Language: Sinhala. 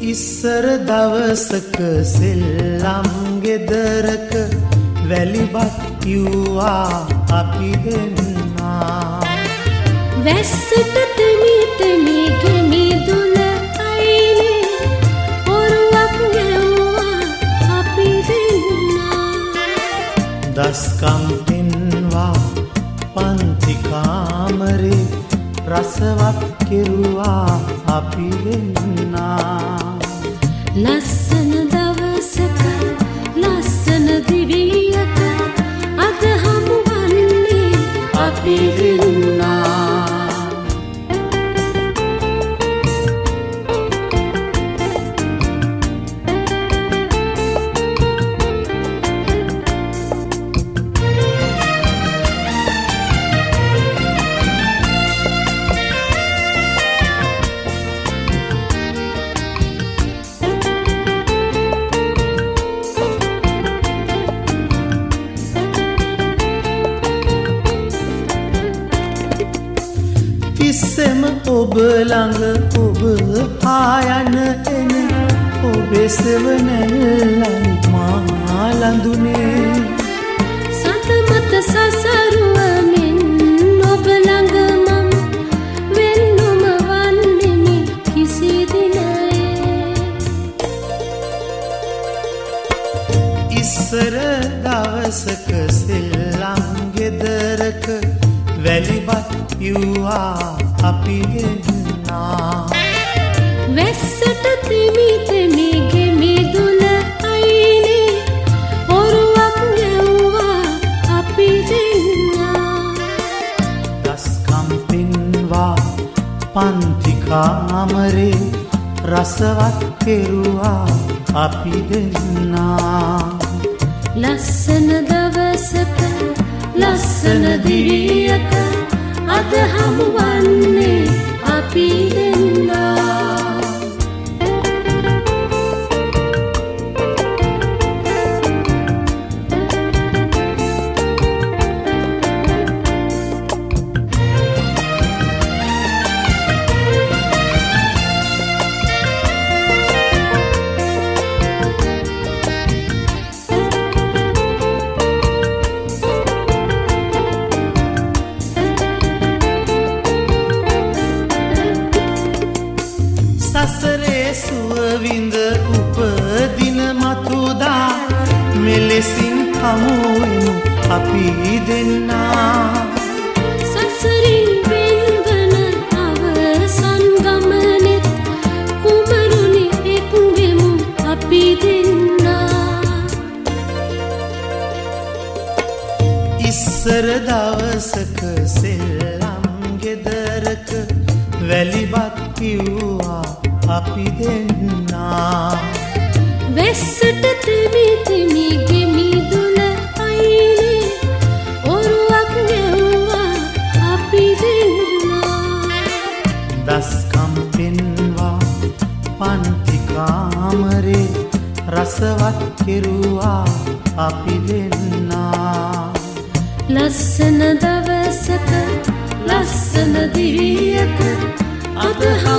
ඉස්සර දවසක සෙල්ලම් ගෙදරක වැලිබත් කිව්වා අපි දෙන්නා. වැස්සට තෙමි තෙමි ගෙමිදුල අයිනේ ඔරුවක් ගැව්වා අපි දෙන්නා. දස්කම් පෙන්වා පන්ති කාමරේ රසවත් කෙරුවා අපි දෙන්නා. ලස්සන දවසක ලස්සන දිවියක අද හමු වන්නේ අපි දෙන්නා. තිස්සෙම ඔබ ළඟ ඔබ ආයන එන ඔබේ සෙවණැල්ලන් මා ලඳුනේ. සතමත සසරුවමින් ඔබ ළඟ මම වෙන්නුම වන්නෙමි කිසි දිනයේ. ඉස්සර දවසක සෙල්ලම් ගෙදරක වැලිබත් කිව්වා අපි දෙන්නා. වැස්සට තෙමි තෙමි ගෙමිදුල අයිනේ ඔරුවක් ගැව්වා අපි දෙන්නා. දස්කම් පෙන්වා පන්ති කාමරේ රසවත් කෙරුවා අපි දෙන්නා. ලස්සන දවසක ලස්සන දිවියක අද හමු වන්නේ අපි දෙන්නා. සසරේ සුවවිඳ උපදින මතුදා මෙලෙසින් හමුවෙමු අපි දෙන්නා. සසරින් වෙන්වන අවසන් ගමනෙත් කුමරුනි එක්වෙමු අපි දෙන්නා. ඉස්සර දවසක සෙල්ලම් ගෙදරක වැලිබත් කිව්වා අපි දෙන්නා. වැස්සට තෙමි තෙමි ගෙමිදුල අයිනේ ඔරුවක් ගැව්වා අපි දෙන්නා. දස්කම් පෙන්වා පන්ති කාමරේ රසවත් කෙරුවා අපි දෙන්නා. ලස්සන දවසක ලස්සන දිවියක අද